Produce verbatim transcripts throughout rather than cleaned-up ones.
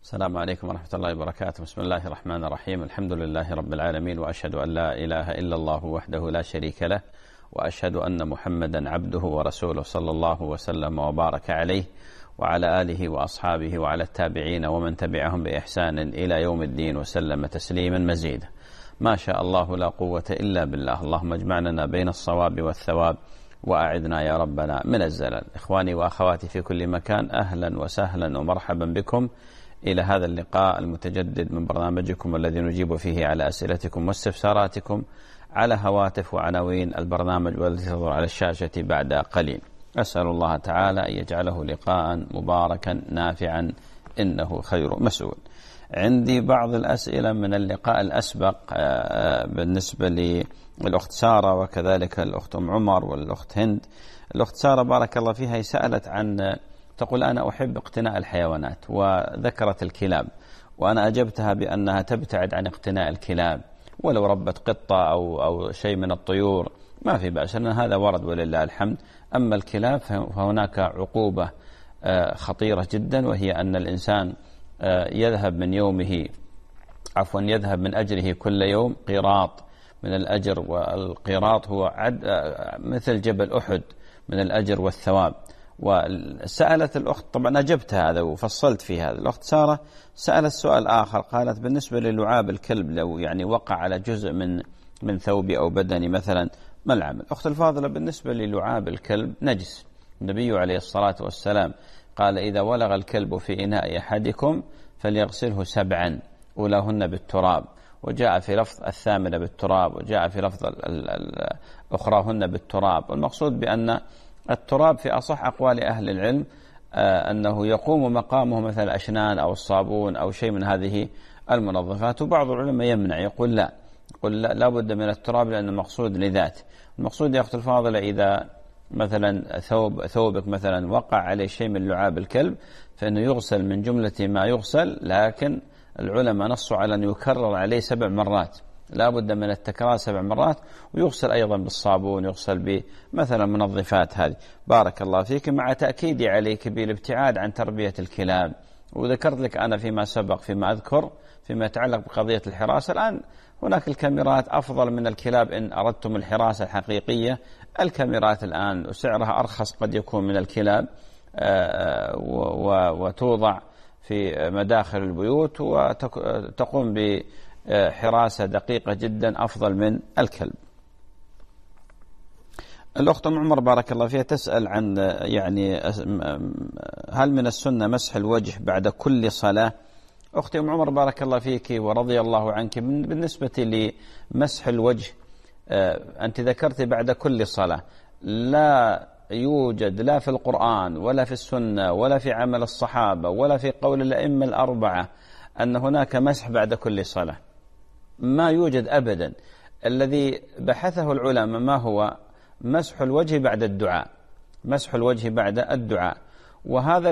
السلام عليكم ورحمة الله وبركاته. بسم الله الرحمن الرحيم. الحمد لله رب العالمين، وأشهد أن لا إله إلا الله وحده لا شريك له، وأشهد أن محمدا عبده ورسوله صلى الله وسلم وبارك عليه وعلى آله وأصحابه وعلى التابعين ومن تبعهم بإحسان إلى يوم الدين وسلم تسليما مزيدا. ما شاء الله لا قوة إلا بالله. اللهم اجمعنا بين الصواب والثواب وأعذنا يا ربنا من الزلل. إخواني وأخواتي في كل مكان، أهلا وسهلا ومرحبا بكم إلى هذا اللقاء المتجدد من برنامجكم الذي نجيب فيه على أسئلتكم واستفساراتكم على هواتف وعناوين البرنامج والتي تظهر على الشاشة بعد قليل. أسأل الله تعالى أن يجعله لقاء مباركا نافعا إنه خير مسؤول. عندي بعض الأسئلة من اللقاء الأسبق بالنسبة للأخت سارة وكذلك الأخت أم عمر والأخت هند. الأخت سارة بارك الله فيها سألت عن، تقول أنا أحب اقتناء الحيوانات وذكرت الكلاب، وأنا أجبتها بأنها تبتعد عن اقتناء الكلاب، ولو ربت قطة أو, أو شيء من الطيور ما في بأس، أن هذا ورد ولله الحمد. أما الكلاب فهناك عقوبة خطيرة جدا، وهي أن الإنسان يذهب من يومه عفوا يذهب من أجره كل يوم قيراط من الأجر، والقيراط هو عد مثل جبل أحد من الأجر والثواب. وسألت الأخت، طبعا أجبت هذا وفصلت في هذا. الأخت سارة سألت سؤال آخر، قالت بالنسبة للعاب الكلب لو يعني وقع على جزء من من ثوبي أو بدني مثلا ما العمل؟ أخت الفاضلة، بالنسبة للعاب الكلب نجس. النبي عليه الصلاة والسلام قال إذا ولغ الكلب في إناء أحدكم فليغسله سبعا أولاهن بالتراب، وجاء في لفظ الثامنة بالتراب، وجاء في لفظ أخراهن بالتراب. والمقصود بأن التراب في أصح أقوال أهل العلم آه أنه يقوم مقامه مثل الأشنان أو الصابون أو شيء من هذه المنظفات. وبعض العلماء يمنع، يقول لا يقول لا, لا بد من التراب لأنه مقصود لذات. المقصود يا أخت الفاضلة إذا مثلا ثوب ثوبك مثلا وقع عليه شيء من لعاب الكلب فإنه يغسل من جملة ما يغسل، لكن العلماء نصوا على أن يكرر عليه سبع مرات، لا بد من التكرار سبع مرات، ويغسل أيضا بالصابون، يغسل بمثلا منظفات هذه. بارك الله فيك، مع تأكيدي عليك بالابتعاد عن تربية الكلاب. وذكرت لك أنا فيما سبق فيما أذكر فيما يتعلق بقضية الحراسة، الآن هناك الكاميرات أفضل من الكلاب إن أردتم الحراسة الحقيقية. الكاميرات الآن سعرها أرخص قد يكون من الكلاب، وتوضع في مداخل البيوت وتقوم ب حراسة دقيقة جدا أفضل من الكلب. الأخت أم عمر بارك الله فيها تسأل عن يعني هل من السنة مسح الوجه بعد كل صلاة؟ أختي أم عمر بارك الله فيك ورضي الله عنك، بالنسبة لمسح الوجه أنت ذكرت بعد كل صلاة، لا يوجد لا في القرآن ولا في السنة ولا في عمل الصحابة ولا في قول الأئمة الأربعة أن هناك مسح بعد كل صلاة، ما يوجد أبدا. الذي بحثه العلماء ما هو مسح الوجه بعد الدعاء، مسح الوجه بعد الدعاء. وهذا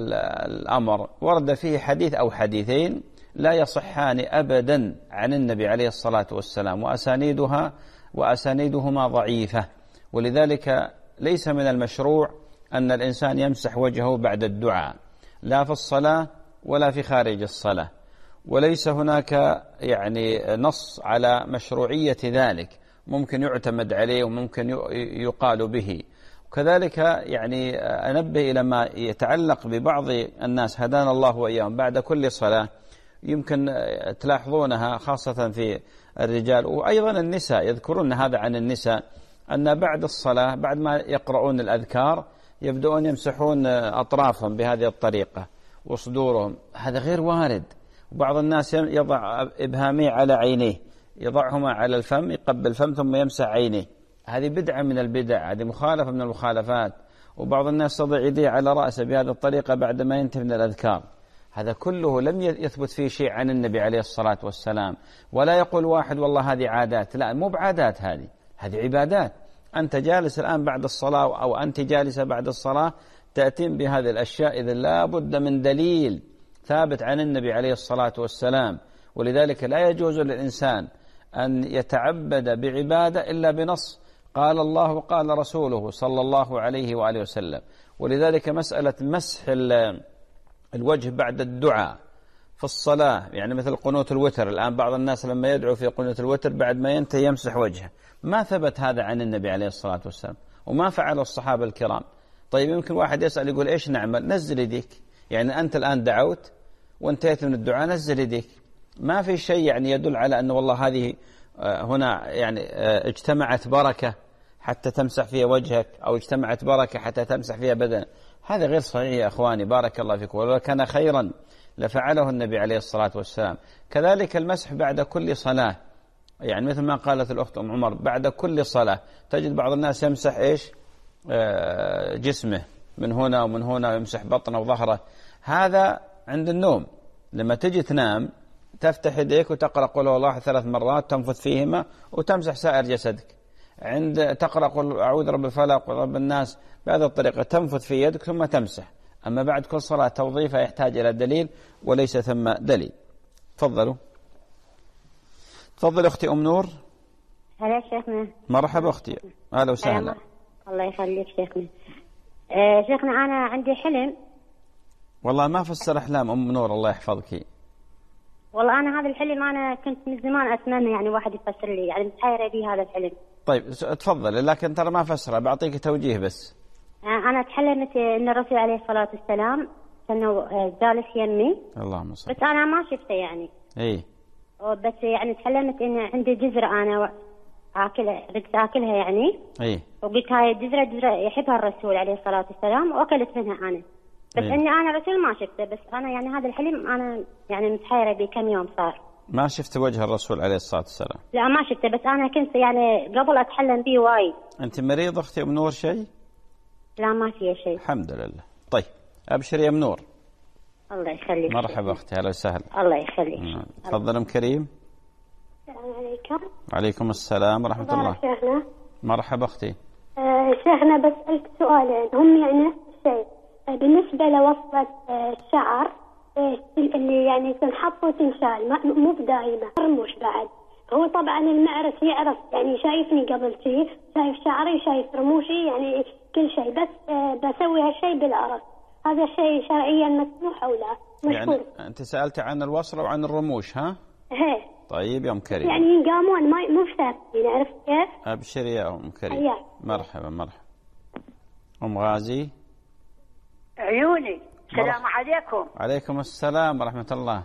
الأمر ورد فيه حديث أو حديثين لا يصحان أبدا عن النبي عليه الصلاة والسلام، وأسانيدها وأسانيدهما ضعيفة، ولذلك ليس من المشروع أن الإنسان يمسح وجهه بعد الدعاء، لا في الصلاة ولا في خارج الصلاة، وليس هناك يعني نص على مشروعية ذلك، ممكن يعتمد عليه وممكن يقال به. وكذلك يعني أنبه إلى ما يتعلق ببعض الناس هدانا الله وإياهم بعد كل صلاة، يمكن تلاحظونها خاصة في الرجال وأيضا النساء، يذكرون هذا عن النساء أن بعد الصلاة بعد ما يقرؤون الأذكار يبدأون يمسحون أطرافهم بهذه الطريقة وصدورهم. هذا غير وارد. وبعض الناس يضع إبهاميه على عينيه، يضعهما على الفم، يقبل الفم ثم يمسح عينيه. هذه بدعة من البدع، هذه مخالفة من المخالفات. وبعض الناس يضع يديه على رأسه بهذه الطريقة بعد ما ينتهي من الأذكار. هذا كله لم يثبت فيه شيء عن النبي عليه الصلاة والسلام. ولا يقول واحد والله هذه عادات، لا، مو بعادات، هذه هذه عبادات. أنت جالس الآن بعد الصلاة أو أنت جالسة بعد الصلاة تأتين بهذه الأشياء، إذن لا بد من دليل ثابت عن النبي عليه الصلاة والسلام. ولذلك لا يجوز للإنسان أن يتعبد بعبادة إلا بنص قال الله وقال رسوله صلى الله عليه وآله وسلم. ولذلك مسألة مسح الوجه بعد الدعاء في الصلاة، يعني مثل قنوت الوتر. الآن بعض الناس لما يدعو في قنوت الوتر بعد ما ينتهي يمسح وجهه، ما ثبت هذا عن النبي عليه الصلاة والسلام وما فعل الصحابة الكرام. طيب يمكن واحد يسأل يقول إيش نعمل؟ نزل يديك، يعني أنت الآن دعوت وانتهيت من الدعاء، نزل يديك. ما في شيء يعني يدل على أن والله هذه هنا يعني اجتمعت بركة حتى تمسح فيها وجهك، أو اجتمعت بركة حتى تمسح فيها بدنك. هذا غير صحيح يا أخواني، بارك الله فيكم. ولو كان خيرا لفعله النبي عليه الصلاة والسلام. كذلك المسح بعد كل صلاة، يعني مثل ما قالت الأخت أم عمر، بعد كل صلاة تجد بعض الناس يمسح إيش آه جسمه من هنا ومن هنا، ويمسح بطنه وظهره. هذا عند النوم، لما تجي تنام تفتح يديك وتقرأ قل هو الله ثلاث مرات تنفث فيهما وتمسح سائر جسدك. عند تقرأ قل أعوذ رب الفلق ورب الناس بهذه الطريقة تنفث في يدك ثم تمسح. أما بعد كل صلاة توظيفها يحتاج إلى دليل وليس ثم دليل. تفضلوا. تفضل أختي أم نور. هلا شيخنا. مرحبا أختي، أهلا وسهلا. الله يخليك شيخنا. آه شيخنا أنا عندي حلم. والله ما فسر أحلام أم نور، الله يحفظك. والله أنا هذا الحلم أنا كنت من زمان أتمنى يعني واحد يفسر لي، يعني متحيرة به هذا الحلم. طيب تفضل، لكن ترى ما فسره، بعطيك توجيه بس. أنا تحلمت أن الرسول عليه الصلاة والسلام كأنه جالس يمي. اللهم صل. بس أنا ما شفته يعني. إيه. بس يعني تحلمت أن عندي جزرة أنا آكلها، بدت آكلها يعني. إيه. وقلت هاي الجزرة جزرة يحبها الرسول عليه الصلاة والسلام وأكلت منها أنا. بس إيه؟ إني أنا رسول ما شفته، بس أنا يعني هذا الحلم أنا يعني متحيرة به كم يوم صار. ما شفت وجه الرسول عليه الصلاة والسلام؟ لا ما شفته، بس أنا كنت يعني قبل أتحلم به وايد. أنت مريض أختي أم نور شيء؟ لا ما فيه شيء الحمد لله. طيب أبشر يا أم نور. الله يخليك. مرحبا أختي، هلا وسهلا. الله يخليك. تفضل أم كريم. السلام عليكم. وعليكم السلام ورحمة الله. شيخنا. مرحبا أختي. آه شيخنا بسألك سؤالين هم يعني نفس الشيء. آه بالنسبة لوصفة آه الشعر آه اللي يعني تنحط وتنشال مو بدايمة رموش بعد. هو طبعا المعرس يعرف يعني شايفني قبل شيء، شايف شعري شايف رموشي يعني كل شيء، بس آه بسوي هالشيء بالعرس. هذا الشيء شرعيا مسموح أو لا؟ يعني أنت سألت عن الوصلة وعن الرموش ها؟ هي. طيب يا أم كريم. يعني ينقامون ما مو ثابتين، عرفت كيف؟ أبشر يا أم كريم. أيوة. مرحبا مرحبا. أم غازي. عيوني. السلام عليكم. عليكم السلام ورحمة الله.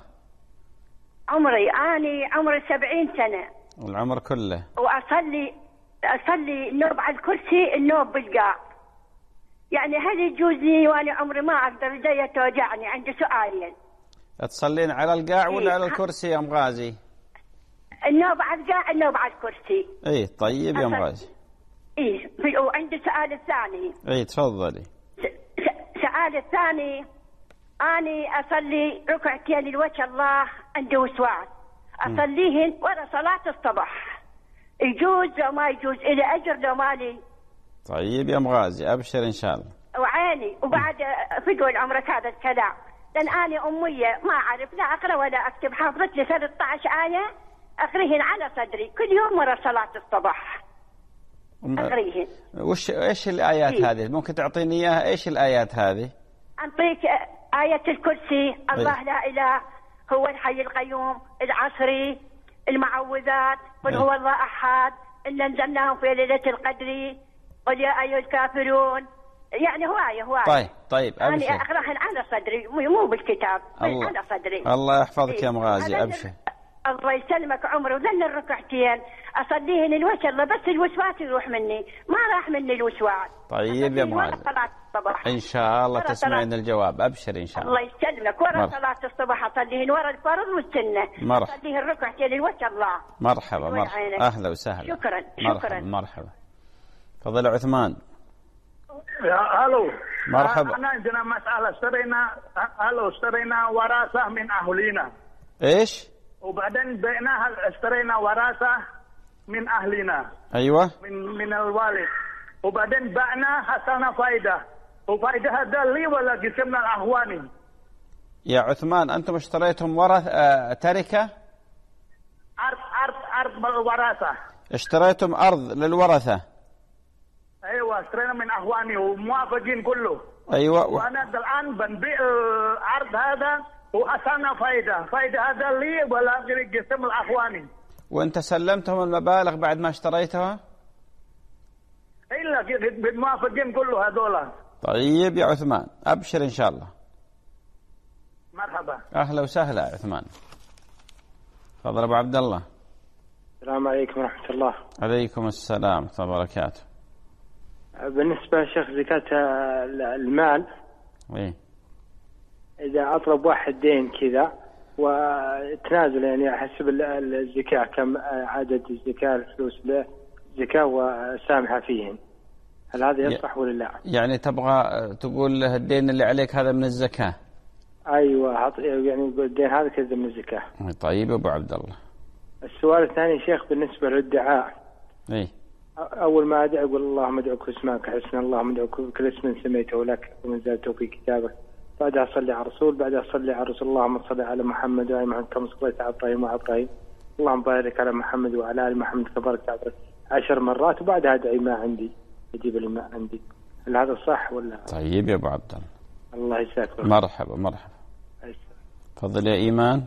عمري أني عمري سبعين سنة. والعمر كله. وأصلي أصلي النوب على الكرسي، النوب بالقاع. يعني هل يجوز لي وأنا عمري ما أقدر رجلي توجعني؟ عندي سؤالين. تصلين على القاع ولا إيه؟ على الكرسي يا أم غازي؟ النوب على القاع، النوب على الكرسي. إيه طيب يا أم غازي. إيه وعندي سؤال الثاني. إيه تفضلي. سؤال الثاني، أني أصلي ركعتين لوجه الله عندي وسواس، أصليهن ورا صلاة الصبح، يجوز لو ما يجوز؟ إلى أجر لو مالي؟ طيب يا أم غازي أبشر إن شاء الله. وعيني وبعد فدوى عمرك هذا الكلام، لأن أنا أمية ما أعرف لا أقرأ ولا أكتب، حافظت لي ثلاثة عشر آية أقريهن على صدري كل يوم ورا صلاة الصبح أقريهن. وش إيش الآيات إيه؟ هذه ممكن تعطيني إياها؟ إيش الآيات هذه؟ أنطيك آية الكرسي، الله إيه؟ لا إله هو الحي القيوم، العصري، المعوذات، قل هو الله أحد، إن أنزلناهم في ليلة القدر، قل يا أيها الكافرون، يعني هواية هواية. طيب طيب أبشر. أنا أقرأهن على صدري مو بالكتاب، الله. على صدري. الله يحفظك يا أم غازي. أبشر. الله يسلمك عمري. وذن الركعتين أصليهن الوجه الله، بس الوسواس يروح مني، ما راح مني الوسواس. طيب يا أم غازي إن شاء الله تسمعين الجواب. أبشر إن شاء الله. الله يسلمك. ورا صلاة الصبح أصليهن ورا الفرض والسنة. مرحبا. أصليهن الركعتين الوجه الله. مرحبا مرحبا. أهلا وسهلا. شكرا مرحبا. شكرا. مرحبا. تفضل عثمان. يا الو. مرحبا. انا عندنا مساله، اشترينا الو اشترينا وراثه من اهلنا. ايش؟ وبعدين بعناها، اشترينا وراثه من اهلنا. ايوه. من من الوالد، وبعدين بعنا حصلنا فائده، وفائده هذا لي ولا قسمنا الاخواني. يا عثمان انتم اشتريتم ورث آه تركه؟ ارض ارض ارض وراثه. اشتريتم ارض للورثه؟ ايوه اشترينا من اخواني وموافقين كله. ايوه. وانا الان بنبيع الارض هذا وحصلنا فائدة فائدة هذا لي ولا قسم الأخواني. وأنت سلمتهم المبالغ بعد ما اشتريتها؟ إلا بالموافقين كله هذولا. طيب يا عثمان أبشر إن شاء الله. مرحبا. أهلا وسهلا يا عثمان. تفضل أبو عبد الله. السلام عليكم ورحمة الله. عليكم السلام ورحمة الله وبركاته. بالنسبة لشيخ زكاة المال، إيه؟ إذا أطلب واحد دين كذا وتنازل يعني حسب الزكاة كم عدد الزكاة الفلوس له زكاة وسامحة فيهن، هل هذا يصح ولا لا؟ يعني تبغى تقول له الدين اللي عليك هذا من الزكاة؟ أيوة يعني الدين هذا كذا من الزكاة. طيب أبو عبد الله. السؤال الثاني شيخ بالنسبة للدعاء. إيه؟ أول ما أدعو أقول اللهم ادعوك اسمك حسنا، اللهم ادعوك بكل اسم سميته لك ومن زادته في كتابك، بعدها صلي على الرسول، بعدها صلي على الرسول اللهم صل على محمد وعلى محمد كما صليت على إبراهيم وعلى إبراهيم، اللهم بارك على محمد وعلى آل محمد كما باركت على إبراهيم عشر مرات، وبعدها أدعي ما عندي أجيب لي ما عندي، هل هذا صح ولا؟ طيب يا أبو عبد الله. الله يسعدك. مرحبا مرحبا. تفضل يا إيمان.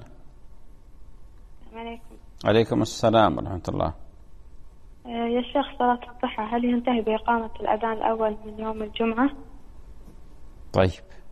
عليكم. عليكم السلام ورحمة الله. يا شيخ صلاة الضحى هل ينتهي بإقامة الأذان الأول من يوم الجمعة؟ طيب.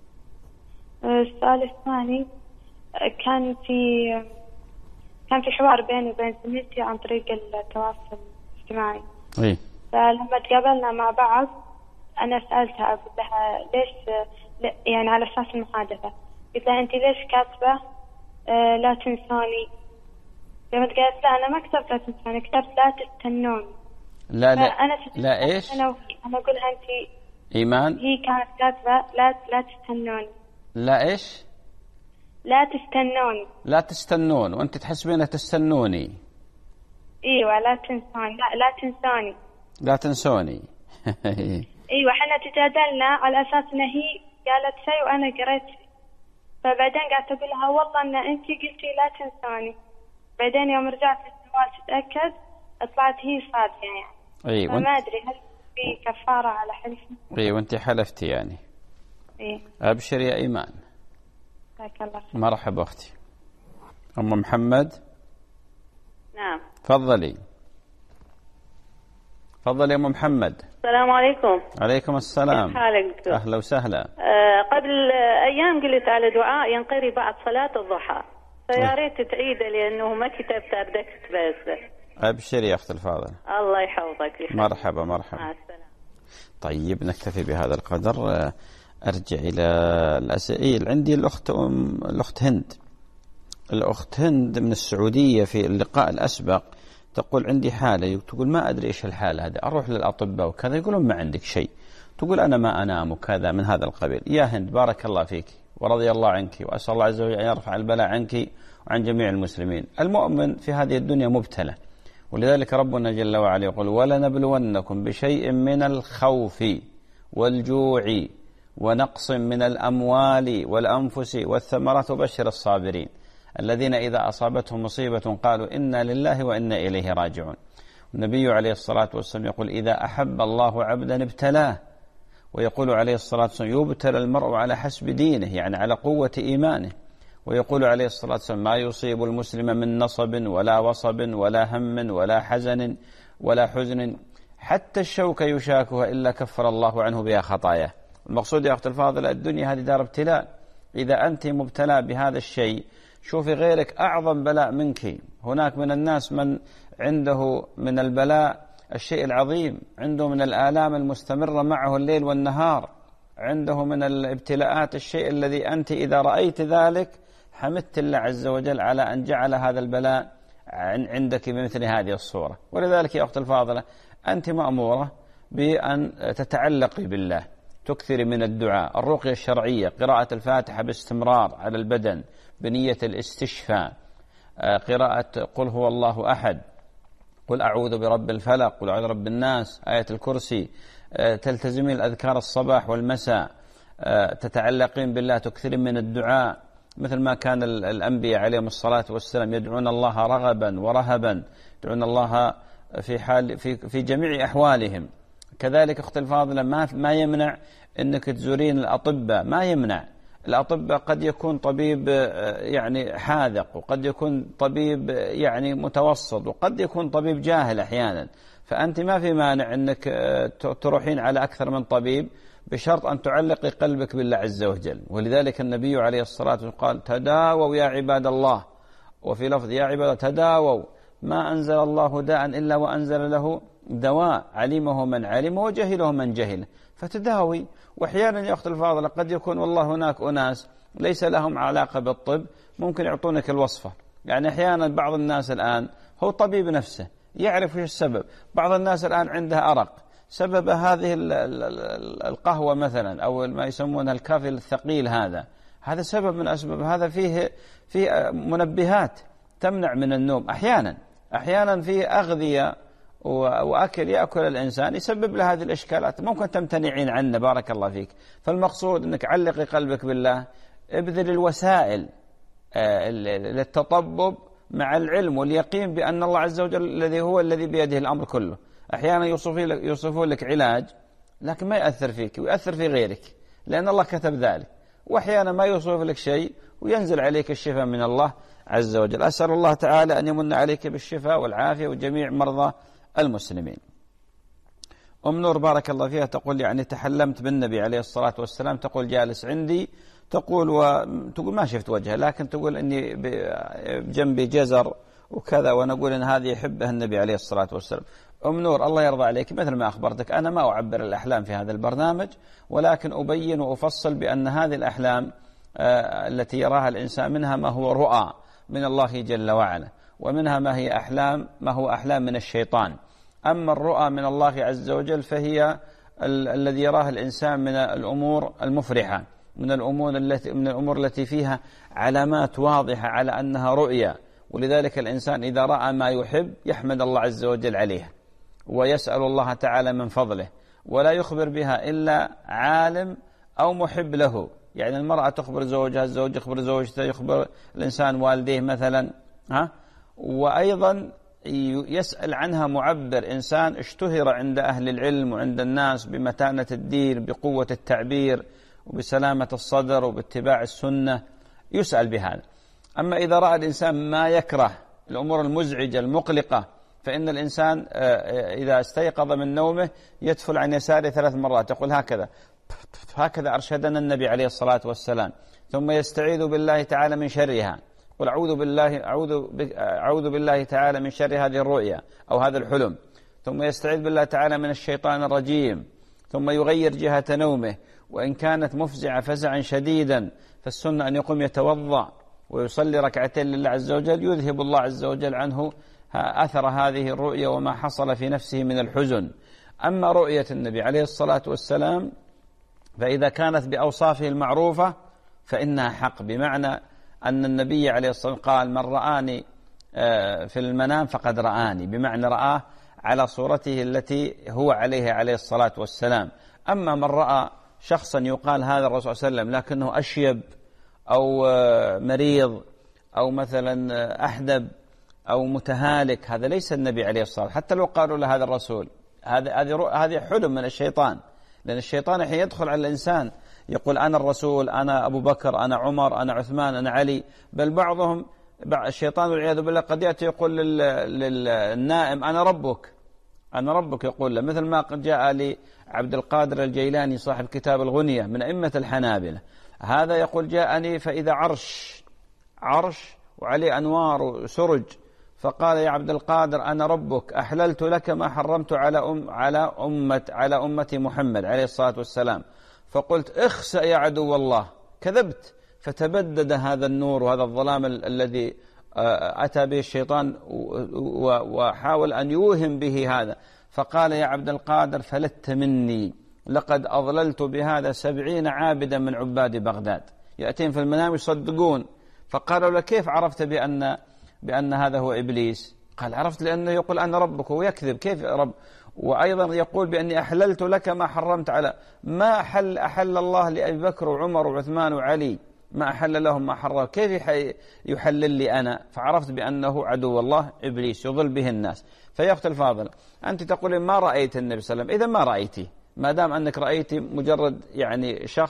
السؤال الثاني، كان في كان في حوار بيني وبين زميلتي عن طريق التواصل الاجتماعي. إيه. فلما تقابلنا مع بعض أنا سألتها أقول لها ليش يعني على أساس المحادثة، قلت لها أنت ليش كاتبة آه لا تنسوني؟ لما قالت لا أنا ما كتبت لا تنسوني، كتبت لا تستنوني. لا لا أنا لا إيش؟ أنا أنا أقولها أنت إيمان هي كانت كاتبة لا لا تستنوني. لا إيش؟ لا تستنوني. لا تستنون وأنت تحسبينها تستنوني. ايوه لا تنسوني، لا لا تنسوني. لا تنسوني. ايوه احنا تجادلنا على اساس ان هي قالت شيء وانا قريت شيء، فبعدين قعدت اقول لها والله ان انت قلتي لا تنسوني، بعدين يوم رجعت للجوال تتاكد طلعت هي صادقه يعني. اي فما ادري هل في كفاره على حلفي؟ اي وانت حلفتي يعني. اي ابشر يا ايمان. جزاك الله خير. مرحبا اختي ام محمد. نعم تفضلي. تفضلي يا ام محمد. السلام عليكم. عليكم السلام. كيف حالك دكتور؟ اهلا وسهلا. آه قبل ايام قلت على دعاء ينقري بعد صلاة الضحى، فيا ريت تعيده لانه ما كتبت ردكت بس. ابشري يا اخت الفاضله. الله يحفظك. يخليك. مرحبا مرحبا. مع السلامه. طيب نكتفي بهذا القدر. ارجع الى الاسئله. عندي الاخت أم الاخت هند. الاخت هند من السعوديه في اللقاء الاسبق تقول عندي حالة، تقول ما أدري إيش الحالة هذه، أروح للأطباء وكذا يقولون ما عندك شيء، تقول أنا ما أنام وكذا من هذا القبيل. يا هند بارك الله فيك ورضي الله عنك، وأسأل الله عز وجل أن يرفع البلاء عنك وعن جميع المسلمين. المؤمن في هذه الدنيا مبتلى، ولذلك ربنا جل وعلا يقول ولنبلونكم بشيء من الخوف والجوع ونقص من الأموال والأنفس والثمرات وبشر الصابرين الذين إذا أصابتهم مصيبة قالوا إنا لله وإنا إليه راجعون. النبي عليه الصلاة والسلام يقول إذا أحب الله عبدا ابتلاه، ويقول عليه الصلاة والسلام يبتلى المرء على حسب دينه، يعني على قوة إيمانه. ويقول عليه الصلاة والسلام ما يصيب المسلم من نصب ولا وصب ولا هم ولا حزن ولا حزن حتى الشوك يشاكها إلا كفر الله عنه بها خطاياه. المقصود يا أخت الفاضلة الدنيا هذه دار ابتلاء، إذا أنت مبتلى بهذا الشيء شوفي غيرك أعظم بلاء منك. هناك من الناس من عنده من البلاء الشيء العظيم، عنده من الآلام المستمرة معه الليل والنهار، عنده من الابتلاءات الشيء الذي أنت إذا رأيت ذلك حمدت الله عز وجل على أن جعل هذا البلاء عندك بمثل هذه الصورة. ولذلك يا أخت الفاضلة أنت مأمورة بأن تتعلقي بالله، تكثري من الدعاء، الرقية الشرعية، قراءة الفاتحة باستمرار على البدن بنية الاستشفاء، قراءة قل هو الله أحد، قل أعوذ برب الفلق، قل أعوذ برب الناس، آية الكرسي، تلتزمين الأذكار الصباح والمساء، تتعلقين بالله، تكثرين من الدعاء مثل ما كان الأنبياء عليهم الصلاة والسلام يدعون الله رغبا ورهبا، يدعون الله في حال في في جميع أحوالهم. كذلك أخت الفاضلة ما ما يمنع أنك تزورين الأطباء، ما يمنع الأطباء قد يكون طبيب يعني حاذق، وقد يكون طبيب يعني متوسط، وقد يكون طبيب جاهل أحيانا. فأنت ما في مانع أنك تروحين على أكثر من طبيب بشرط أن تعلقي قلبك بالله عز وجل. ولذلك النبي عليه الصلاة والسلام قال: تداووا يا عباد الله، وفي لفظ يا عباد تداووا، ما أنزل الله داء إلا وأنزل له دواء، علمه من علمه وجهله من جهله. فتداوي. وأحيانا يا أخت الفاضلة قد يكون والله هناك أناس ليس لهم علاقة بالطب، ممكن يعطونك الوصفة. يعني أحيانا بعض الناس الآن هو طبيب نفسه يعرف ايش السبب. بعض الناس الآن عندها أرق، سبب هذه القهوة مثلا، أو ما يسمونها الكافي الثقيل، هذا هذا سبب من أسباب. هذا فيه فيه منبهات تمنع من النوم. أحيانا أحيانا فيه أغذية وأكل يأكل الإنسان يسبب له هذه الإشكالات، ممكن تمتنعين عنه. بارك الله فيك. فالمقصود أنك علقي قلبك بالله، ابذل الوسائل للتطبب مع العلم واليقين بأن الله عز وجل الذي هو الذي بيده الأمر كله. أحيانا يوصفون لك علاج لكن ما يأثر فيك ويأثر في غيرك، لأن الله كتب ذلك. وأحيانا ما يوصف لك شيء وينزل عليك الشفاء من الله عز وجل. أسأل الله تعالى أن يمن عليك بالشفاء والعافية وجميع مرضى المسلمين. أم نور بارك الله فيها تقول: يعني تحلمت بالنبي عليه الصلاة والسلام، تقول جالس عندي، تقول وتقول ما شفت وجهه، لكن تقول إني بجنبي جزر وكذا، ونقول إن هذه يحبها النبي عليه الصلاة والسلام. أم نور الله يرضى عليك، مثل ما أخبرتك أنا ما أعبر الأحلام في هذا البرنامج، ولكن أبين وأفصل بأن هذه الأحلام التي يراها الإنسان منها ما هو رؤى من الله جل وعلا، ومنها ما هي أحلام ما هو أحلام من الشيطان. أما الرؤى من الله عز وجل فهي الذي يراها الإنسان من الأمور المفرحة، من الأمور التي من الأمور التي فيها علامات واضحة على أنها رؤيا. ولذلك الإنسان إذا رأى ما يحب يحمد الله عز وجل عليها ويسأل الله تعالى من فضله، ولا يخبر بها إلا عالم أو محب له. يعني المرأة تخبر زوجها، الزوج يخبر زوجته، يخبر الإنسان والديه مثلا، ها. وأيضا يسأل عنها معبر، إنسان اشتهر عند أهل العلم وعند الناس بمتانة الدين، بقوة التعبير، وبسلامة الصدر، وباتباع السنة، يسأل بهذا. أما إذا رأى الإنسان ما يكره، الأمور المزعجة المقلقة، فإن الإنسان إذا استيقظ من نومه يدفل عن يساره ثلاث مرات، يقول هكذا هكذا أرشدنا النبي عليه الصلاة والسلام، ثم يستعيذ بالله تعالى من شرها، قل أعوذ بالله أعوذ أعوذ بالله تعالى من شر هذه الرؤيا أو هذا الحلم، ثم يستعيذ بالله تعالى من الشيطان الرجيم، ثم يغير جهة نومه، وإن كانت مفزعة فزعا شديدا فالسنة أن يقوم يتوضأ ويصلي ركعتين لله عز وجل، يذهب الله عز وجل عنه أثر هذه الرؤيا وما حصل في نفسه من الحزن. أما رؤية النبي عليه الصلاة والسلام فإذا كانت بأوصافه المعروفة فإنها حق، بمعنى أن النبي عليه الصلاة والسلام قال: من رآني في المنام فقد رآني، بمعنى رآه على صورته التي هو عليها عليه الصلاة والسلام. أما من رأى شخصا يقال هذا الرسول صلى الله عليه وسلم لكنه أشيب أو مريض أو مثلا أحدب أو متهالك، هذا ليس النبي عليه الصلاة والسلام، حتى لو قالوا له هذا الرسول. هذا هذه حلم من الشيطان، لأن الشيطان حين يدخل على الإنسان يقول أنا الرسول، أنا أبو بكر، أنا عمر، أنا عثمان، أنا علي. بل بعضهم الشيطان والعياذ بالله قد يأتي يقول للنائم أنا ربك، أنا ربك، يقول له، مثل ما قد جاء لعبد القادر الجيلاني صاحب كتاب الغنية من أئمة الحنابلة، هذا يقول جاءني فإذا عرش عرش وعليه أنوار وسرج، فقال يا عبد القادر أنا ربك، أحللت لك ما حرمت على أم على أمة على أمتي محمد عليه الصلاة والسلام. فقلت اخسأ يا عدو الله، كذبت. فتبدد هذا النور وهذا الظلام الذي أتى به الشيطان وحاول أن يوهم به هذا، فقال يا عبد القادر فلت مني، لقد أضللت بهذا سبعين عابدا من عباد بغداد، يأتين في المنام يصدقون. فقالوا له كيف عرفت بأن بأن هذا هو إبليس؟ قال عرفت لأنه يقول أنا ربك ويكذب، كيف رب؟ وأيضا يقول بأني أحللت لك ما حرمت على ما أحل أحل الله لأبي بكر وعمر وعثمان وعلي، ما أحل لهم ما حرم، كيف يحلل لي أنا؟ فعرفت بأنه عدو الله إبليس يضل به الناس. فيا أخت الفاضلة، أنت تقولين ما رأيت النبي صلى الله عليه وسلم، إذا ما رأيتي، ما دام أنك رأيتي مجرد يعني شخص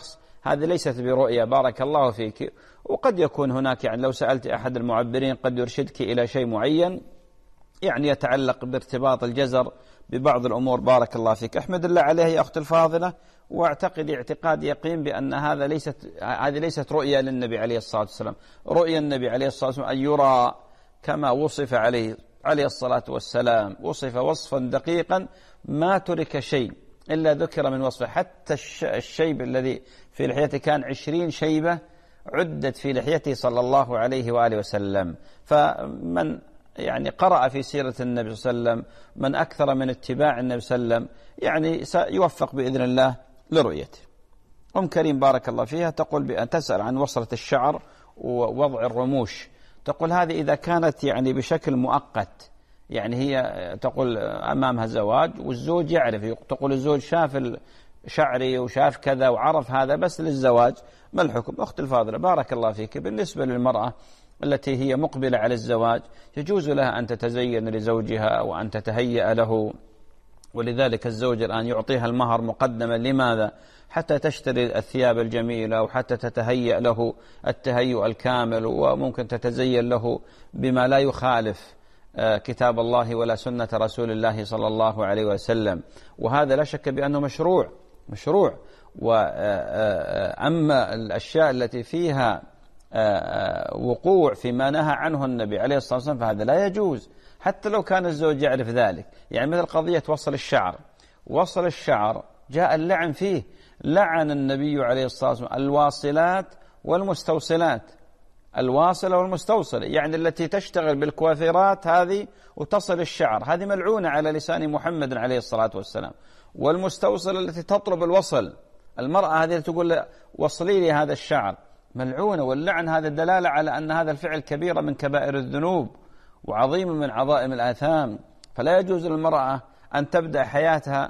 هذه ليست برؤية بارك الله فيك. وقد يكون هناك يعني لو سألت أحد المعبرين قد يرشدك إلى شيء معين يعني يتعلق بارتباط الجزر ببعض الأمور بارك الله فيك. أحمد الله عليه يا أختي الفاضلة، واعتقد اعتقاد يقين بأن هذا ليست هذه ليست رؤية للنبي عليه الصلاة والسلام. رؤيا النبي عليه الصلاة والسلام أن يرى كما وصف عليه عليه الصلاة والسلام، وصف وصفا دقيقا ما ترك شيء إلا ذكر من وصفه، حتى الشيب الذي في لحيته كان عشرين شيبة عدت في لحيته صلى الله عليه وآله وسلم. فمن يعني قرأ في سيرة النبي صلى الله عليه وسلم، من أكثر من اتباع النبي صلى الله عليه وسلم يعني سيوفق بإذن الله لرؤيته. أم كريم بارك الله فيها تقول بأن تسأل عن وصلة الشعر ووضع الرموش، تقول هذه إذا كانت يعني بشكل مؤقت، يعني هي تقول أمامها زواج والزوج يعرف، تقول الزوج شاف شعري وشاف كذا وعرف هذا بس للزواج، ما الحكم؟ أخت الفاضلة بارك الله فيك، بالنسبة للمرأة التي هي مقبلة على الزواج يجوز لها أن تتزين لزوجها وأن تتهيأ له، ولذلك الزوج الآن يعطيها المهر مقدما. لماذا؟ حتى تشتري الثياب الجميلة وحتى تتهيأ له التهيؤ الكامل، وممكن تتزين له بما لا يخالف كتاب الله ولا سنة رسول الله صلى الله عليه وسلم، وهذا لا شك بأنه مشروع مشروع. وأما الأشياء التي فيها وقوع فيما نهى عنه النبي عليه الصلاة والسلام فهذا لا يجوز، حتى لو كان الزوج يعرف ذلك. يعني مثل قضية وصل الشعر، وصل الشعر جاء اللعن فيه، لعن النبي عليه الصلاة والسلام الواصلات والمستوصلات، الواصلة والمستوصلة يعني التي تشتغل بالكوافيرات هذه وتصل الشعر، هذه ملعونة على لسان محمد عليه الصلاة والسلام. والمستوصلة التي تطلب الوصل، المرأة هذه تقول وصلي لي هذا الشعر، ملعونة. واللعن هذا دلالة على أن هذا الفعل كبيرة من كبائر الذنوب وعظيم من عظائم الآثام، فلا يجوز للمرأة أن تبدأ حياتها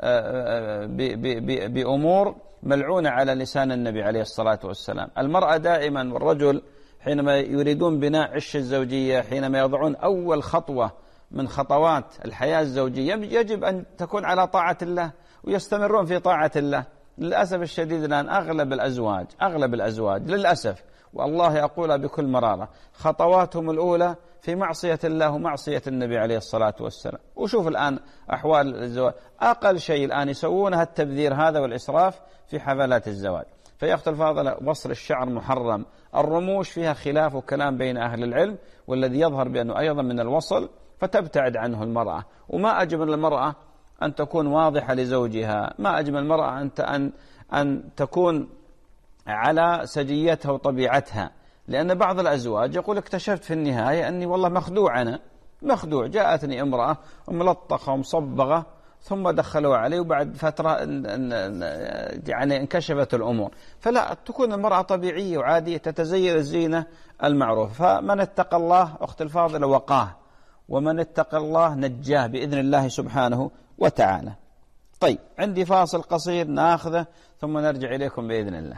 بأمور ملعونة على لسان النبي عليه الصلاة والسلام. المرأة دائما والرجل حينما يريدون بناء عش الزوجية، حينما يضعون أول خطوة من خطوات الحياة الزوجية، يجب أن تكون على طاعة الله ويستمرون في طاعة الله. للأسف الشديد الآن أغلب الأزواج أغلب الأزواج للأسف، والله أقولها بكل مرارة، خطواتهم الأولى في معصية الله ومعصية النبي عليه الصلاة والسلام. وشوف الآن أحوال الزواج، أقل شيء الآن يسوونها التبذير هذا والإسراف في حفلات الزواج. فيا أخت الفاضلة وصل الشعر محرم، الرموش فيها خلاف وكلام بين أهل العلم، والذي يظهر بأنه أيضا من الوصل فتبتعد عنه المرأة. وما أجمل المرأة أن تكون واضحة لزوجها، ما أجمل المرأة أن أن أن تكون على سجيتها وطبيعتها، لأن بعض الأزواج يقول اكتشفت في النهاية أني والله مخدوع، أنا مخدوع، جاءتني امرأة ملطخة ومصبغة ثم دخلوا عليه وبعد فترة يعني انكشفت الأمور. فلا، تكون المرأة طبيعية وعادية تتزين الزينة المعروفة. فمن اتقى الله أخت الفاضلة وقاه، ومن اتقى الله نجاه بإذن الله سبحانه وتعالى. طيب عندي فاصل قصير ناخذه ثم نرجع إليكم بإذن الله.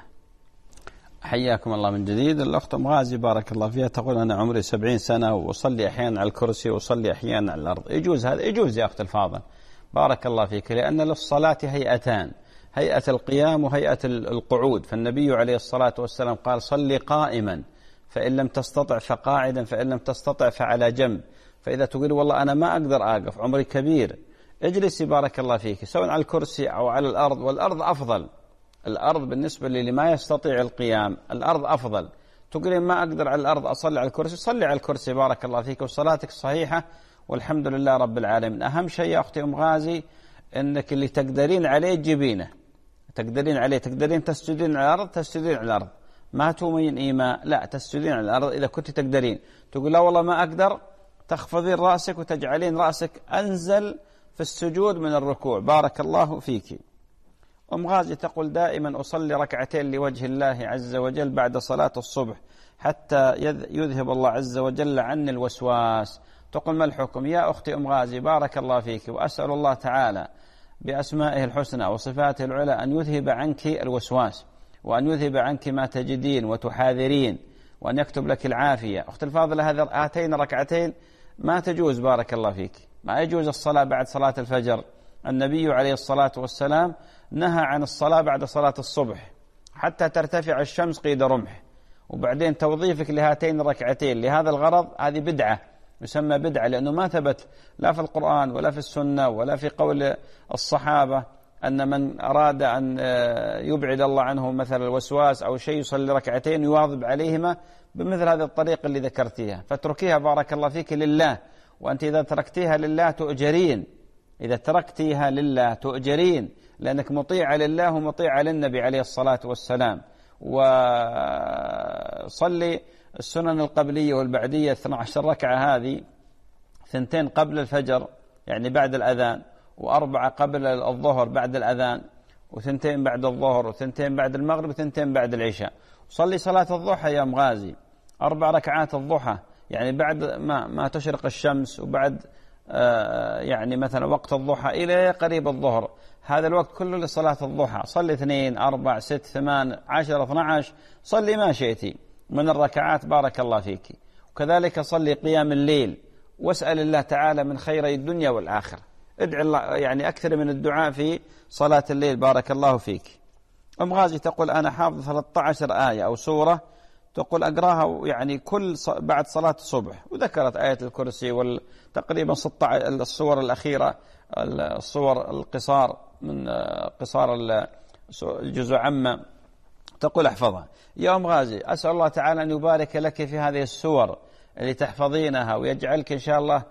حياكم الله من جديد. الأخت أم غازي بارك الله فيها تقول أنا عمري سبعين سنة وأصلي أحيانا على الكرسي وأصلي أحيانا على الأرض، يجوز هذا؟ يجوز يا أخت الفاضل بارك الله فيك، لأن للصلاة هيئتان، هيئة القيام وهيئة القعود. فالنبي عليه الصلاة والسلام قال صلي قائما فإن لم تستطع فقاعدا فإن لم تستطع فعلى جنب. فإذا تقول والله أنا ما أقدر أقف عمري كبير، اجلسي بارك الله فيك سواء على الكرسي أو على الأرض، والأرض أفضل. الأرض بالنسبة للي ما يستطيع القيام الأرض أفضل. تقولين ما أقدر على الأرض أصلي على الكرسي، صلي على الكرسي بارك الله فيك وصلاتك صحيحة والحمد لله رب العالمين. أهم شيء يا أختي أم غازي أنك اللي تقدرين عليه تجيبينه، تقدرين عليه، تقدرين تسجدين على الأرض تسجدين على الأرض، ما تومين إيماء، لا تسجدين على الأرض إذا كنت تقدرين. تقول لا والله ما أقدر، تخفضين رأسك وتجعلين رأسك أنزل في السجود من الركوع بارك الله فيك. أم غازي تقول دائما أصلي ركعتين لوجه الله عز وجل بعد صلاة الصبح حتى يذهب الله عز وجل عني الوسواس. تقول ما الحكم؟ يا أختي أم غازي بارك الله فيك، وأسأل الله تعالى بأسمائه الحسنى وصفاته العلى أن يذهب عنك الوسواس، وأن يذهب عنك ما تجدين وتحاذرين، وأن يكتب لك العافية. أخت الفاضلة هذه هاتين ركعتين ما تجوز بارك الله فيك، ما يجوز الصلاة بعد صلاة الفجر. النبي عليه الصلاة والسلام نهى عن الصلاة بعد صلاة الصبح، حتى ترتفع الشمس قيد رمح، وبعدين توظيفك لهاتين الركعتين لهذا الغرض هذه بدعة، يسمى بدعة، لأنه ما ثبت لا في القرآن ولا في السنة ولا في قول الصحابة أن من أراد أن يبعد الله عنه مثل الوسواس أو شيء يصلي ركعتين يواظب عليهما بمثل هذه الطريقة اللي ذكرتيها. فاتركيها بارك الله فيك لله، وأنت إذا تركتيها لله تؤجرين، إذا تركتيها لله تؤجرين، لأنك مطيعة لله ومطيعة للنبي عليه الصلاة والسلام. وصلي السنن القبلية والبعدية اثنتي عشرة ركعة، هذه ثنتين قبل الفجر يعني بعد الأذان، وأربعة قبل الظهر بعد الأذان، وثنتين بعد الظهر، وثنتين بعد المغرب، وثنتين بعد العشاء. صلي صلاة الضحى يا مغازي، أربع ركعات الضحى يعني بعد ما, ما تشرق الشمس، وبعد آه يعني مثلا وقت الضحى إلى قريب الظهر، هذا الوقت كله لصلاة الضحى. صلي اثنين أربع ست ثمان عشر اثنى عشر، صلي ما شئتي من الركعات بارك الله فيك. وكذلك صلي قيام الليل، واسأل الله تعالى من خيري الدنيا والآخرة، ادعي الله يعني أكثر من الدعاء في صلاة الليل بارك الله فيك. أم غازي تقول أنا حافظ ثلاثة عشر آية أو سورة، تقول أقراها يعني كل بعد صلاة الصبح، وذكرت آية الكرسي والتقريبا ستة عشر الصور الأخيرة، الصور القصار من قصار الجزء عامة، تقول احفظها. يا أم غازي أسأل الله تعالى أن يبارك لك في هذه السور اللي تحفظينها، ويجعلك إن شاء الله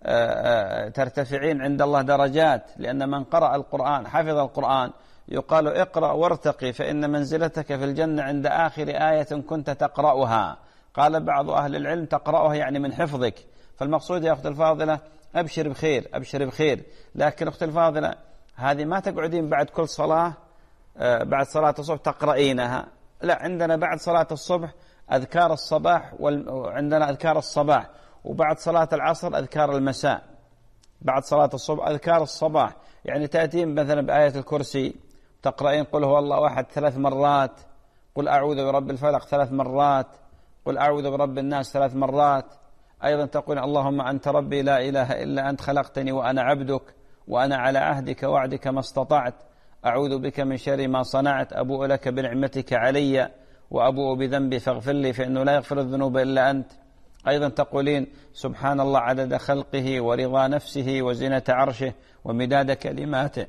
ترتفعين عند الله درجات، لأن من قرأ القرآن حفظ القرآن يقال اقرأ وارتقي فإن منزلتك في الجنة عند آخر آية كنت تقرأها. قال بعض أهل العلم تقرأها يعني من حفظك. فالمقصود يا أخت الفاضلة أبشر بخير أبشر بخير. لكن أخت الفاضلة هذه ما تقعدين بعد كل صلاة بعد صلاة الصبح تقرأينها، لا، عندنا بعد صلاة الصبح أذكار الصباح، وعندنا أذكار الصباح، وبعد صلاة العصر أذكار المساء. بعد صلاة الصبح أذكار الصباح يعني تأتين مثلا بآية الكرسي تقرأين قل هو الله أحد ثلاث مرات، قل أعوذ برب الفلق ثلاث مرات، قل أعوذ برب الناس ثلاث مرات. أيضا تقول اللهم أنت ربي لا إله إلا أنت خلقتني وأنا عبدك وأنا على عهدك وعدك ما استطعت، أعوذ بك من شر ما صنعت، أبوء لك بنعمتك علي وأبوء بذنبي فاغفر لي فإنه لا يغفر الذنوب إلا أنت. أيضا تقولين سبحان الله عدد خلقه ورضا نفسه وزنة عرشه ومداد كلماته.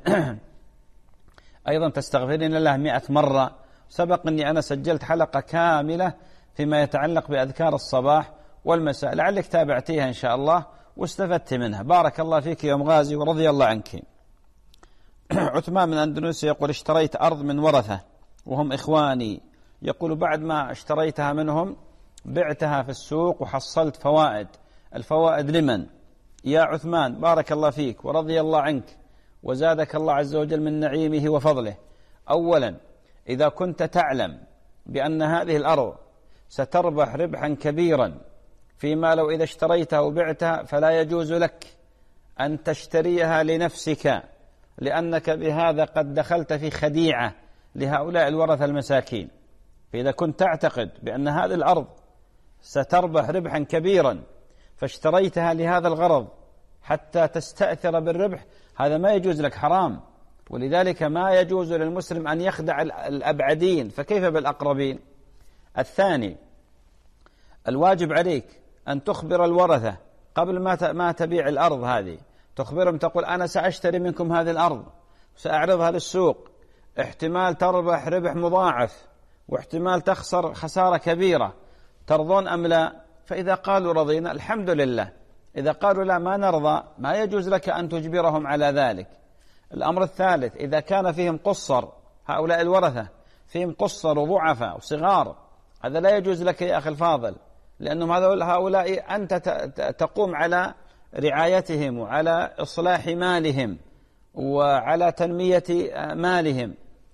أيضا تستغفرين الله مئة مرة. سبق أني أنا سجلت حلقة كاملة فيما يتعلق بأذكار الصباح والمساء، لعلك تابعتيها إن شاء الله واستفدت منها. بارك الله فيك يا أم غازي ورضي الله عنك. عثمان من أندونيسيا يقول اشتريت أرض من ورثة وهم إخواني، يقول بعد ما اشتريتها منهم بعتها في السوق وحصلت فوائد، الفوائد لمن؟ يا عثمان بارك الله فيك ورضي الله عنك وزادك الله عز وجل من نعيمه وفضله. أولا إذا كنت تعلم بأن هذه الأرض ستربح ربحا كبيرا فيما لو إذا اشتريتها وبعتها، فلا يجوز لك أن تشتريها لنفسك، لأنك بهذا قد دخلت في خديعة لهؤلاء الورثة المساكين. فإذا كنت تعتقد بأن هذه الأرض ستربح ربحا كبيرا فاشتريتها لهذا الغرض حتى تستأثر بالربح، هذا ما يجوز لك، حرام. ولذلك ما يجوز للمسلم أن يخدع الأبعدين، فكيف بالأقربين؟ الثاني الواجب عليك أن تخبر الورثة قبل ما ما تبيع الأرض هذه، تخبرهم تقول أنا سأشتري منكم هذه الأرض سأعرضها للسوق، احتمال تربح ربح مضاعف واحتمال تخسر خسارة كبيرة، ترضون أم لا؟ فإذا قالوا رضينا الحمد لله، إذا قالوا لا ما نرضى ما يجوز لك أن تجبرهم على ذلك. الأمر الثالث إذا كان فيهم قصر، هؤلاء الورثة فيهم قصر وضعفاء وصغار، هذا لا يجوز لك يا أخي الفاضل، لأنهم هؤلاء أنت تقوم على رعايتهم وعلى إصلاح مالهم وعلى تنمية مالهم،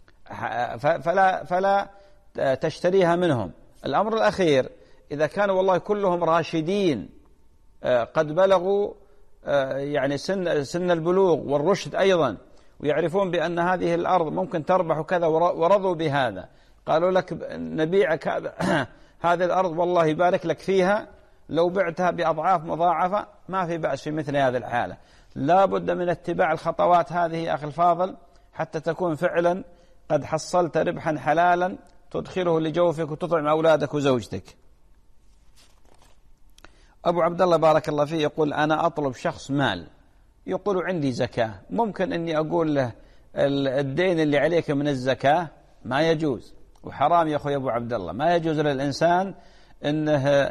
فلا, فلا تشتريها منهم. الأمر الأخير إذا كانوا والله كلهم راشدين قد بلغوا يعني سن, سن البلوغ والرشد أيضا، ويعرفون بأن هذه الأرض ممكن تربح كذا ورضوا بهذا، قالوا لك نبيعك هذه الأرض والله يبارك لك فيها لو بعتها بأضعاف مضاعفة، ما في بأس في مثل هذه الحالة. لا بد من اتباع الخطوات هذه يا أخي الفاضل حتى تكون فعلا قد حصلت ربحا حلالا تدخله لجوفك وتطعم أولادك وزوجتك. أبو عبد الله بارك الله فيه يقول أنا أطلب شخص مال، يقول عندي زكاة، ممكن أني أقول له الدين اللي عليك من الزكاة؟ ما يجوز، وحرام يا أخوي أبو عبد الله، ما يجوز للإنسان أنه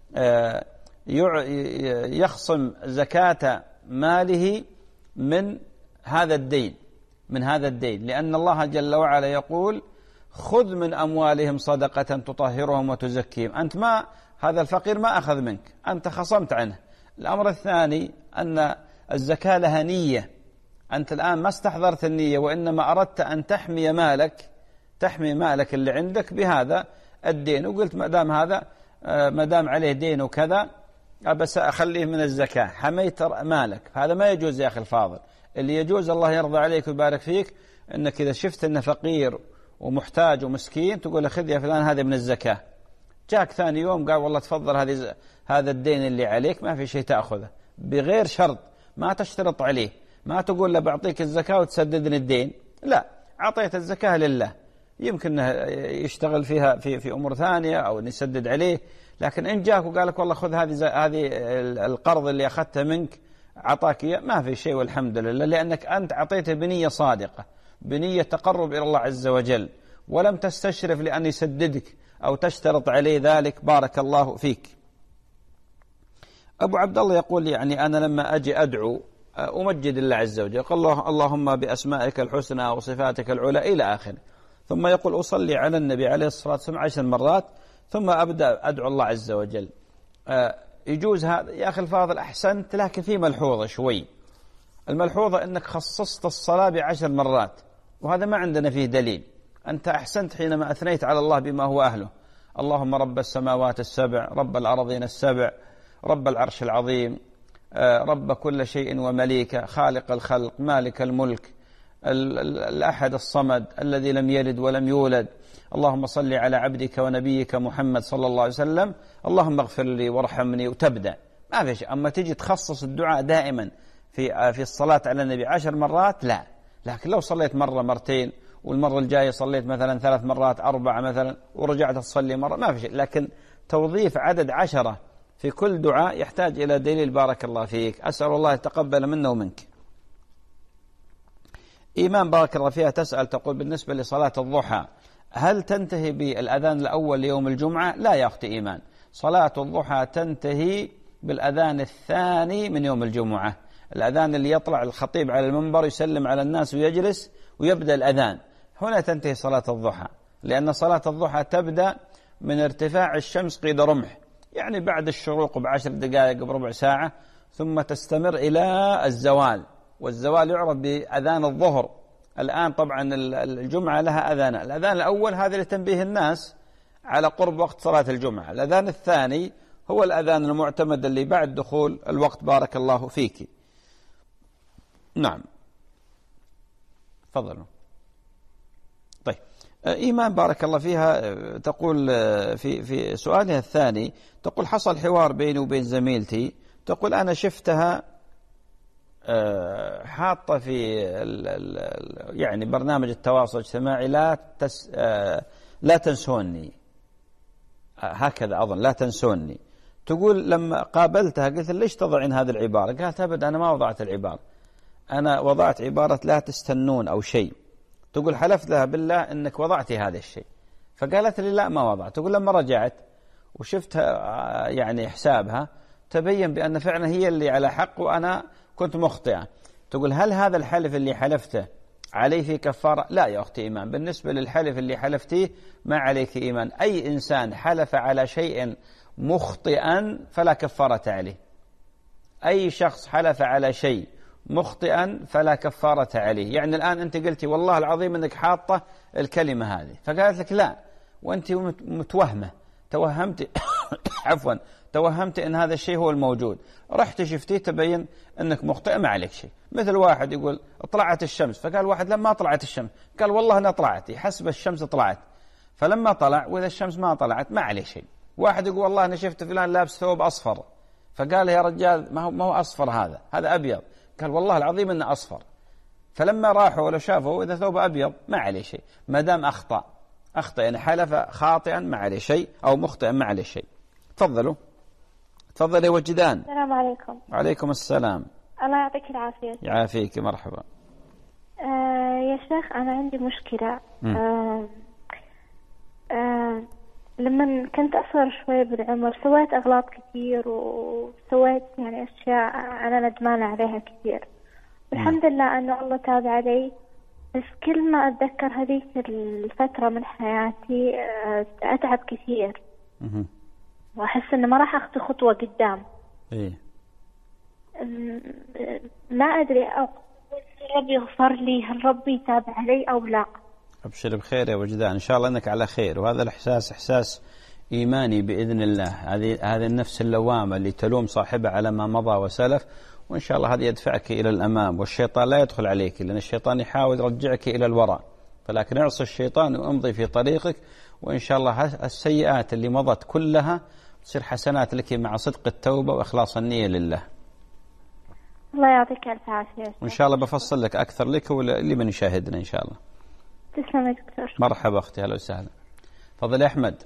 يخصم زكاة ماله من هذا الدين من هذا الدين لأن الله جل وعلا يقول خذ من أموالهم صدقة تطهرهم وتزكيهم. أنت ما هذا الفقير ما أخذ منك، أنت خصمت عنه. الأمر الثاني أن الزكاة لها نية، أنت الآن ما استحضرت النية، وإنما أردت أن تحمي مالك تحمي مالك اللي عندك بهذا الدين، وقلت ما دام هذا ما دام عليه دين وكذا بس أخليه من الزكاة، حميت مالك. هذا ما يجوز يا أخي الفاضل. اللي يجوز الله يرضى عليك ويبارك فيك أنك إذا شفت أنه فقير ومحتاج ومسكين تقول له خذ يا فلان هذا من الزكاة. جاك ثاني يوم قال والله تفضل هذه هذا الدين اللي عليك، ما في شيء تأخذه بغير شرط، ما تشترط عليه، ما تقول له بعطيك الزكاة وتسددني الدين، لا، أعطيت الزكاة لله، يمكن يشتغل فيها في في أمور ثانية أو نسدد عليه، لكن إن جاك وقال لك والله خذ هذه هذه القرض اللي أخذته منك عطاك إياه، ما في شيء والحمد لله، لأنك أنت أعطيته بنية صادقة، بنية تقرب إلى الله عز وجل، ولم تستشرف لأن يسددك أو تشترط عليه ذلك. بارك الله فيك. أبو عبد الله يقول يعني أنا لما أجي أدعو أمجد الله عز وجل، قال الله اللهم بأسمائك الحسنى وصفاتك العلى إلى آخره، ثم يقول أصلي على النبي عليه الصلاة والسلام عشر مرات، ثم أبدأ أدعو الله عز وجل. يجوز هذا يا أخي الفاضل؟ أحسنت، لكن في ملحوظة شوي. الملحوظة أنك خصصت الصلاة بعشر مرات، وهذا ما عندنا فيه دليل. أنت أحسنت حينما أثنيت على الله بما هو أهله، اللهم رب السماوات السبع، رب الأرضين السبع، رب العرش العظيم، رب كل شيء ومليكه، خالق الخلق، مالك الملك، الأحد الصمد الذي لم يلد ولم يولد، اللهم صل على عبدك ونبيك محمد صلى الله عليه وسلم، اللهم اغفر لي وارحمني، وتبدأ. ما في شيء. أما تجي تخصص الدعاء دائما في في الصلاة على النبي عشر مرات لا، لكن لو صليت مرة مرتين والمرة الجاية صليت مثلا ثلاث مرات أربعة مثلا ورجعت تصلي مرة، ما في شيء. لكن توظيف عدد عشرة في كل دعاء يحتاج إلى دليل. بارك الله فيك، أسأل الله يتقبل منا ومنك. إيمان بارك الله فيها تسأل تقول بالنسبة لصلاة الضحى هل تنتهي بالأذان الأول ليوم الجمعة؟ لا يا أختي إيمان، صلاة الضحى تنتهي بالأذان الثاني من يوم الجمعة، الأذان اللي يطلع الخطيب على المنبر يسلم على الناس ويجلس ويبدأ الأذان، هنا تنتهي صلاة الضحى، لأن صلاة الضحى تبدأ من ارتفاع الشمس قيد رمح، يعني بعد الشروق بعشر دقائق بربع ساعة، ثم تستمر إلى الزوال، والزوال يعرف بأذان الظهر. الآن طبعا الجمعة لها أذان، الأذان الأول هذا لتنبيه الناس على قرب وقت صلاة الجمعة، الأذان الثاني هو الأذان المعتمد اللي بعد دخول الوقت. بارك الله فيك. نعم تفضلوا. طيب إيمان بارك الله فيها تقول في في سؤالها الثاني، تقول حصل حوار بيني وبين زميلتي، تقول أنا شفتها حاطة في يعني برنامج التواصل الاجتماعي لا تس لا تنسوني، هكذا أظن، لا تنسوني. تقول لما قابلتها قلت ليش تضعين هذه العبارة؟ قالت أبدا أنا ما وضعت العبارة، أنا وضعت عبارة لا تستنون أو شيء. تقول حلفت لها بالله أنك وضعتي هذا الشيء، فقالت لي لا ما وضعت. تقول لما رجعت وشفتها يعني حسابها تبين بأن فعلا هي اللي على حق وأنا كنت مخطئة. تقول هل هذا الحلف اللي حلفته عليه في كفارة؟ لا يا أختي إيمان، بالنسبة للحلف اللي حلفتيه ما عليك إيمان، أي إنسان حلف على شيء مخطئا فلا كفارة عليه، أي شخص حلف على شيء مخطئا فلا كفارة عليه. يعني الآن أنت قلتي والله العظيم أنك حاطة الكلمة هذه، فقالت لك لا وأنت متوهمة توهمت عفوا توهمت أن هذا الشيء هو الموجود، رحت شفتيه تبين أنك مخطئ ما عليك شيء. مثل واحد يقول طلعت الشمس، فقال واحد لما طلعت الشمس، قال والله أنا طلعت، يحسب الشمس طلعت، فلما طلع وإذا الشمس ما طلعت ما عليه شيء. واحد يقول والله أنا شفت فلان لابس ثوب أصفر، فقال يا رجال ما هو ما هو أصفر، هذا هذا أبيض، قال والله العظيم إنه أصفر، فلما راحوا ولا شافوا إذا ثوب أبيض ما عليه شيء ما دام أخطأ. أخطأ يعني حلف خاطئا ما عليه شيء أو مخطئا ما عليه شيء. تفضلوا. تفضل يا وجدان. السلام عليكم. وعليكم السلام. الله يعطيك العافية. يعافيك. مرحبا. آه يا شيخ أنا عندي مشكلة. آه آه لما كنت أصغر شوي بالعمر سويت أغلاط كثير وسويت يعني أشياء أنا ندمانة عليها كثير. الحمد لله أنه الله تاب علي، بس كل ما أتذكر هذيك الفترة من حياتي أتعب كثير وأحس إنه ما راح أخطي خطوة قدام. إيه. ما أدري أو ربي يغفر لي، هل ربي تاب علي أو لا؟ أبشر بخير يا وجدان، إن شاء الله أنك على خير، وهذا الإحساس إحساس إيماني بإذن الله. هذه هذه النفس اللوامة اللي تلوم صاحبها على ما مضى وسلف، وإن شاء الله هذا يدفعك إلى الأمام، والشيطان لا يدخل عليك لأن الشيطان يحاول يرجعك إلى الوراء، فلكن اعصي الشيطان وامضي في طريقك، وإن شاء الله السيئات اللي مضت كلها تصير حسنات لك مع صدق التوبة وإخلاص النية لله. الله يعطيك ألف عافية. وإن شاء الله بفصل لك أكثر لك واللي من يشاهدنا إن شاء الله. تسلم يا دكتور. مرحبا أختي، أهلا وسهلا. تفضل يا أحمد.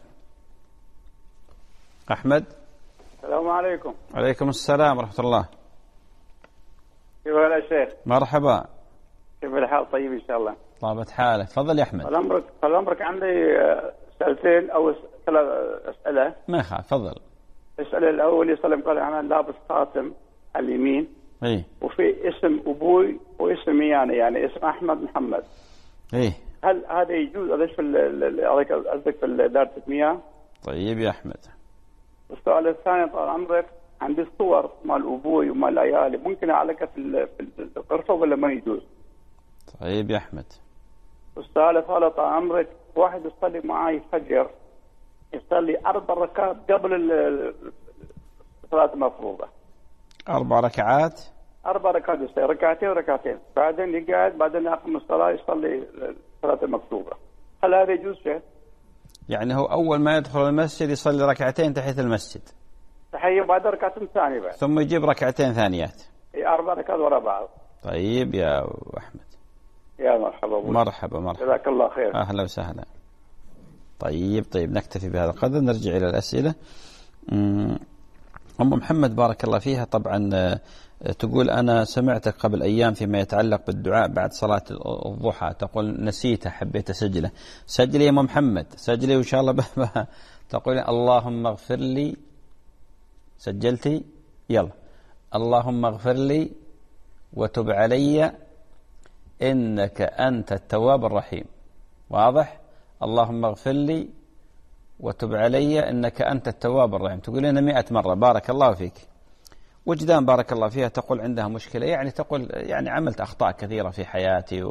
أحمد. السلام عليكم. وعليكم السلام ورحمة الله. كيف حالك يا شيخ؟ مرحبا. كيف الحال؟ طيب إن شاء الله. طابت حالك. تفضل يا أحمد. طال عمرك طال عمرك عندي سؤالتين أو ثلاث أسئلة. ما يخالف، تفضل. السؤال الأول يسلم قال أنا لابس خاتم على اليمين. إيه. وفي اسم أبوي واسمي يعني يعني اسم أحمد محمد. إيه. هل هذا يجوز؟ هذا في قصدك في دائرة المياه؟ طيب يا أحمد. السؤال الثاني طال عمرك عندي صور مال أبوي ومال عيالي، ممكن أعلقها في الغرفة ولا ما يجوز؟ طيب يا أحمد. والثالث هذا طال عمرك واحد يصلي معي فجر، يصلي أربع ركعات قبل الصلاة المفروضة. أربع ركعات؟ أربع ركعات يصلي ركعتين وركعتين، بعدين يقعد، بعدين يقوم الصلاة يصلي الصلاة المفروضة. هل هذا يجوز شيء؟ يعني هو أول ما يدخل المسجد يصلي ركعتين تحت المسجد. تحية بعد ركعتين ثانية بعد. ثم يجيب ركعتين ثانيات. أربع ركعات ورا بعض. طيب يا أحمد. يا مرحبا. مرحبا مرحبا. جزاك الله خير. أهلا وسهلا. طيب طيب نكتفي بهذا القدر، نرجع إلى الأسئلة. أم محمد بارك الله فيها طبعا تقول أنا سمعتك قبل أيام فيما يتعلق بالدعاء بعد صلاة الضحى، تقول نسيته حبيت أسجله. سجلي يا أم محمد، سجلي وإن شاء الله بها. تقول اللهم اغفر لي. سجلتي؟ يلا. اللهم اغفر لي وتب علي إنك أنت التواب الرحيم. واضح؟ اللهم اغفر لي وتب علي إنك أنت التواب الرحيم. تقولين مئة مرة. بارك الله فيك. وجدان بارك الله فيها تقول عندها مشكلة، يعني تقول يعني عملت أخطاء كثيرة في حياتي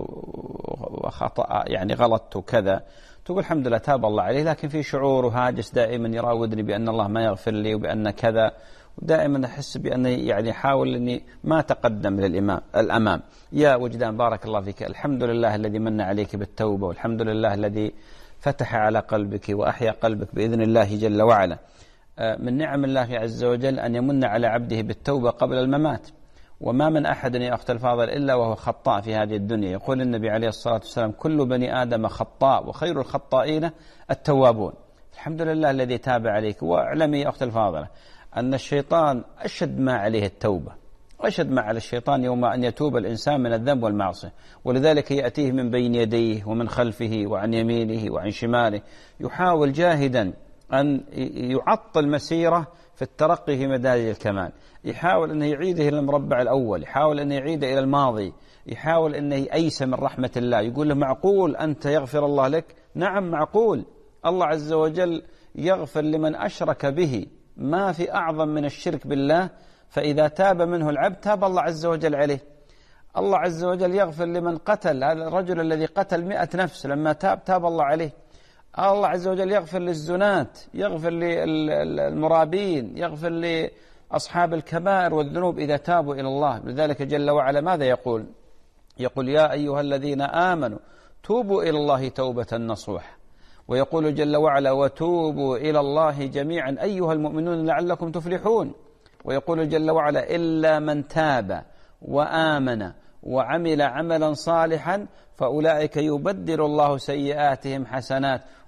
وخطأ يعني غلطت وكذا. تقول الحمد لله تاب الله عليه، لكن في شعور وهاجس دائما يراودني بأن الله ما يغفر لي وبأن كذا، ودائما أحس بأني يعني حاول أني ما تقدم للإمام الأمام. يا وجدان بارك الله فيك، الحمد لله الذي من عليك بالتوبة، والحمد لله الذي فتح على قلبك وأحيا قلبك بإذن الله جل وعلا. من نعم الله عز وجل أن يمن على عبده بالتوبة قبل الممات، وما من أحد يا أخت الفاضل إلا وهو خطاء في هذه الدنيا. يقول النبي عليه الصلاة والسلام كل بني آدم خطاء وخير الخطائين التوابون. الحمد لله الذي تاب عليك. واعلمي يا أخت الفاضلة أن الشيطان أشد ما عليه التوبة، أشد ما على الشيطان يوم أن يتوب الإنسان من الذنب والمعصية، ولذلك يأتيه من بين يديه ومن خلفه وعن يمينه وعن شماله، يحاول جاهدا أن يعطل مسيره في الترقي في مدارج الكمال، يحاول أن يعيده إلى المربع الأول، يحاول أن يعيده إلى الماضي، يحاول أن يأيس من رحمة الله. يقول له معقول أنت يغفر الله لك؟ نعم معقول. الله عز وجل يغفر لمن أشرك به، ما في أعظم من الشرك بالله، فإذا تاب منه العبد تاب الله عز وجل عليه. الله عز وجل يغفر لمن قتل، هذا الرجل الذي قتل مئة نفس لما تاب تاب الله عليه. الله عز وجل يغفر للزنات، يغفر للمرابين، يغفر لأصحاب الكبائر والذنوب إذا تابوا إلى الله. لذلك جل وعلا ماذا يقول؟ يقول يا أيها الذين آمنوا توبوا إلى الله توبة نصوح. ويقول جل وعلا وتوبوا إلى الله جميعا أيها المؤمنون لعلكم تفلحون. ويقول جل وعلا إلا من تاب وآمن وعمل عملا صالحا فأولئك يبدل الله سيئاتهم حسنات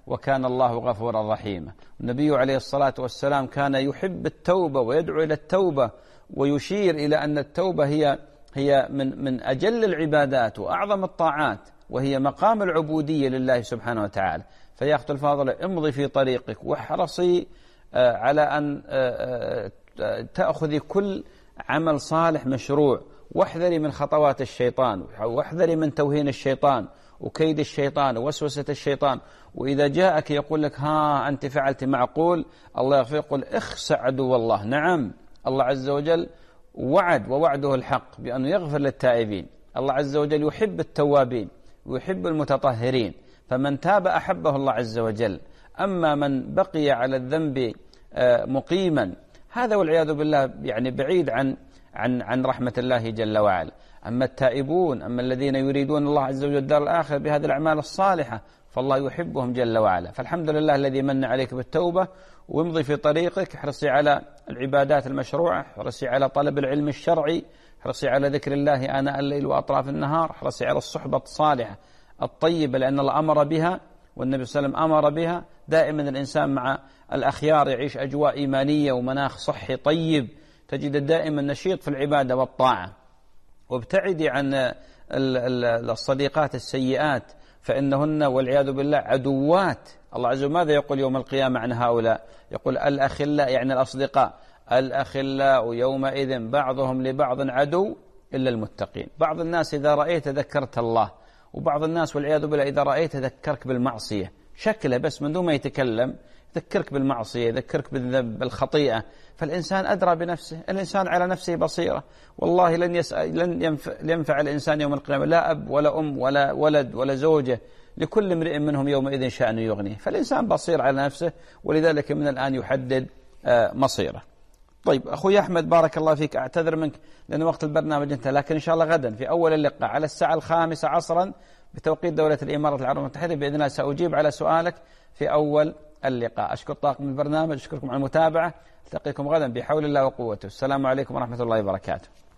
وكان الله غفورا رحيما. النبي عليه الصلاة والسلام كان يحب التوبة ويدعو إلى التوبة، ويشير إلى أن التوبة هي هي من من أجل العبادات وأعظم الطاعات، وهي مقام العبودية لله سبحانه وتعالى. فيا أخت الفاضلة، امضي في طريقك واحرصي على أن تأخذي كل عمل صالح مشروع، واحذري من خطوات الشيطان، واحذري من توهين الشيطان وكيد الشيطان ووسوسة الشيطان. وإذا جاءك يقول لك ها أنت فعلت معقول، الله يغفر، يقول اخس عدو الله. نعم، الله عز وجل وعد ووعده الحق بأنه يغفر للتائبين. الله عز وجل يحب التوابين ويحب المتطهرين، فمن تاب أحبه الله عز وجل. أما من بقي على الذنب مقيما، هذا والعياذ بالله يعني بعيد عن عن عن رحمة الله جل وعلا. أما التائبون، أما الذين يريدون الله عز وجل الدار الآخرة بهذه الأعمال الصالحة، فالله يحبهم جل وعلا. فالحمد لله الذي من عليك بالتوبة، وامضي في طريقك، احرصي على العبادات المشروعة، احرصي على طلب العلم الشرعي، احرصي على ذكر الله آناء الليل وأطراف النهار، احرصي على الصحبة الصالحة الطيبة، لأن الله أمر بها والنبي صلى الله عليه وسلم أمر بها. دائما الإنسان مع الأخيار يعيش أجواء إيمانية ومناخ صحي طيب، تجد دائما نشيط في العبادة والطاعة. وابتعدي عن الصديقات السيئات، فإنهن والعياذ بالله عدوات. الله عز وجل ماذا يقول يوم القيامة عن هؤلاء؟ يقول الأخلاء، يعني الأصدقاء، الأخلاء يومئذ بعضهم لبعض عدو إلا المتقين. بعض الناس إذا رأيت ذكرت الله، وبعض الناس والعياذ بالله إذا رأيت ذكرك بالمعصية، شكله بس من دون ما يتكلم يذكرك بالمعصية، يذكرك بالذنب بالخطيئة. فالإنسان أدرى بنفسه، الإنسان على نفسه بصيرة. والله لن يسأل لن ينفع, ينفع الإنسان يوم القيامة لا أب ولا أم ولا ولد ولا زوجة، لكل امرئ منهم يومئذ شأن يغنيه. فالإنسان بصير على نفسه، ولذلك من الآن يحدد مصيره. طيب أخوي أحمد، بارك الله فيك، أعتذر منك لأن وقت البرنامج انتهى، لكن إن شاء الله غدا في أول اللقاء على الساعة الخامسة عصرا بتوقيت دولة الإمارات العربية المتحدة بإذن الله سأجيب على سؤالك في أول اللقاء. أشكر طاقم البرنامج، أشكركم على المتابعة، ألتقيكم غدا بحول الله وقوته. السلام عليكم ورحمة الله وبركاته.